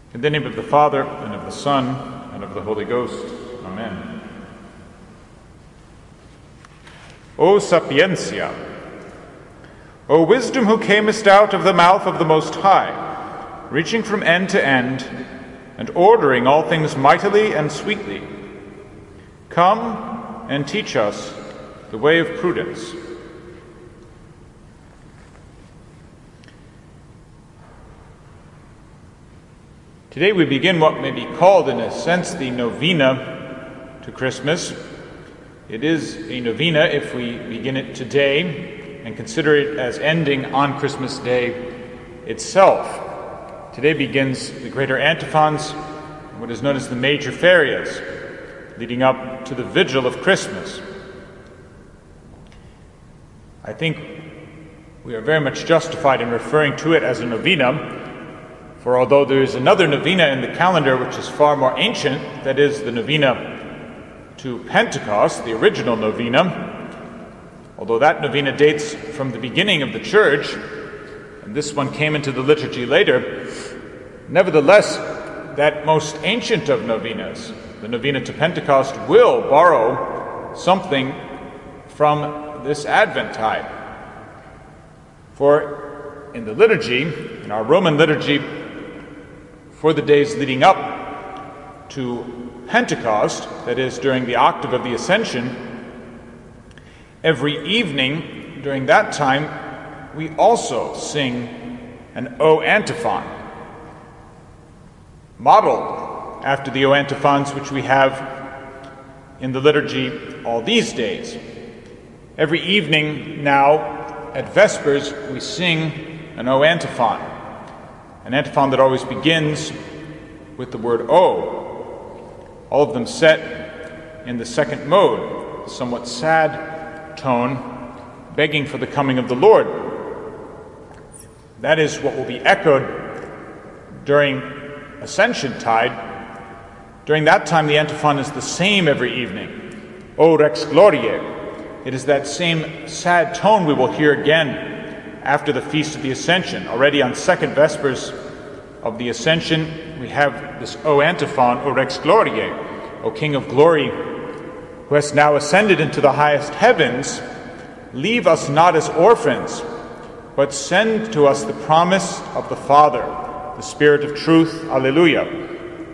In the name of the Father, and of the Son, and of the Holy Ghost. Amen. O Sapientia, O wisdom who camest out of the mouth of the Most High, reaching from end to end, and ordering all things mightily and sweetly, come and teach us the way of prudence. Today we begin what may be called, in a sense, the novena to Christmas. It is a novena if we begin it today and consider it as ending on Christmas Day itself. Today begins the greater antiphons, what is known as the major ferias, leading up to the vigil of Christmas. I think we are very much justified in referring to it as a novena, for although there is another novena in the calendar which is far more ancient, that is the novena to Pentecost, the original novena, although that novena dates from the beginning of the Church, and this one came into the liturgy later, nevertheless, that most ancient of novenas, the novena to Pentecost, will borrow something from this Adventtide. For in the liturgy, in our Roman liturgy, for the days leading up to Pentecost, that is, during the octave of the Ascension, every evening during that time, we also sing an O antiphon, modeled after the O antiphons which we have in the liturgy all these days. Every evening now, at Vespers, we sing an O antiphon, an antiphon that always begins with the word O, all of them set in the second mode, the somewhat sad tone, begging for the coming of the Lord. That is what will be echoed during Ascension Tide. During that time, the antiphon is the same every evening. O Rex Gloriae. It is that same sad tone we will hear again after the Feast of the Ascension. Already on second Vespers of the Ascension, we have this O antiphon, O Rex Gloriae, O King of Glory, who hast now ascended into the highest heavens, leave us not as orphans, but send to us the promise of the Father, the Spirit of truth. Alleluia.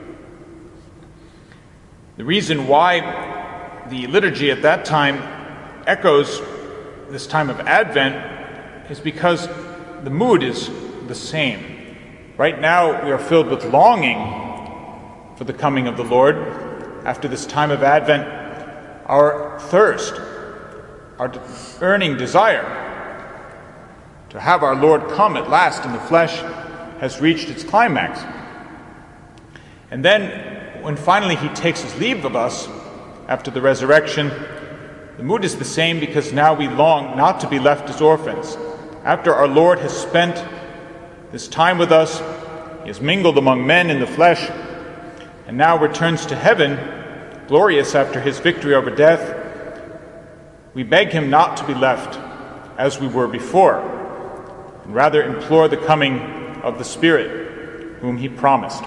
The reason why the liturgy at that time echoes this time of Advent is because the mood is the same. Right now we are filled with longing for the coming of the Lord. After this time of Advent, our thirst, our burning desire to have our Lord come at last in the flesh has reached its climax. And then when finally he takes his leave of us after the resurrection, the mood is the same because now we long not to be left as orphans. After our Lord has spent this time with us, he has mingled among men in the flesh, and now returns to heaven, glorious after his victory over death, we beg him not to be left as we were before, and rather implore the coming of the Spirit, whom he promised.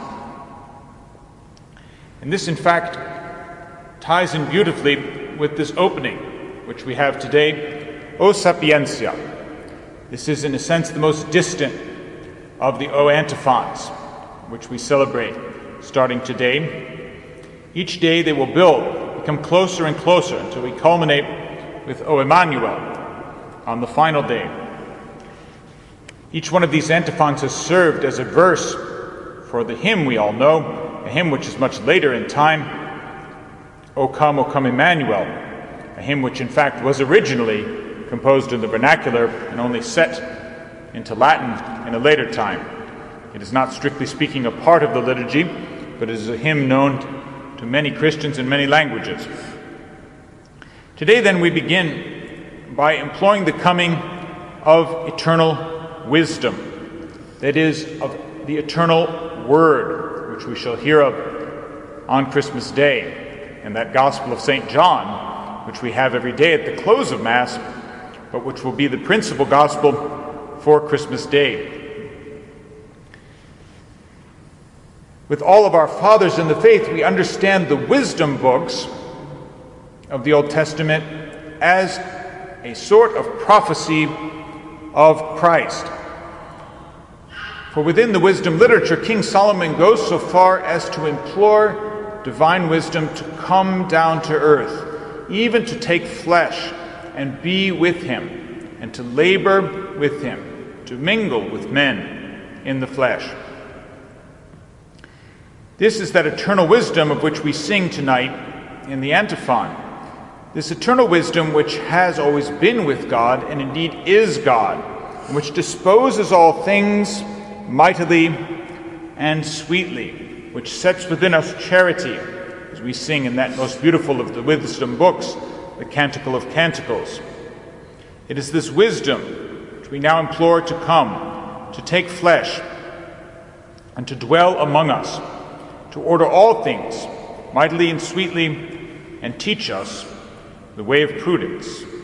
And this, in fact, ties in beautifully with this opening, which we have today, O Sapientia. This is, in a sense, the most distant of the O antiphons, which we celebrate starting today. Each day they will become closer and closer until we culminate with O Emmanuel on the final day. Each one of these antiphons has served as a verse for the hymn we all know, a hymn which is much later in time, O come, Emmanuel, a hymn which in fact was originally composed in the vernacular and only set into Latin in a later time. It is not strictly speaking a part of the liturgy, but it is a hymn known to many Christians in many languages. Today then we begin by imploring the coming of eternal wisdom, that is, of the eternal Word, which we shall hear of on Christmas Day, in that Gospel of St. John, which we have every day at the close of Mass, but which will be the principal Gospel for Christmas Day. With all of our fathers in the faith, we understand the wisdom books of the Old Testament as a sort of prophecy of Christ. For within the wisdom literature, King Solomon goes so far as to implore divine wisdom to come down to earth, even to take flesh and be with him, and to labor with him, to mingle with men in the flesh. This is that eternal wisdom of which we sing tonight in the antiphon. This eternal wisdom which has always been with God, and indeed is God, and which disposes all things mightily and sweetly, which sets within us charity, as we sing in that most beautiful of the wisdom books, the Canticle of Canticles. It is this wisdom which we now implore to come, to take flesh, and to dwell among us, to order all things mightily and sweetly, and teach us the way of prudence.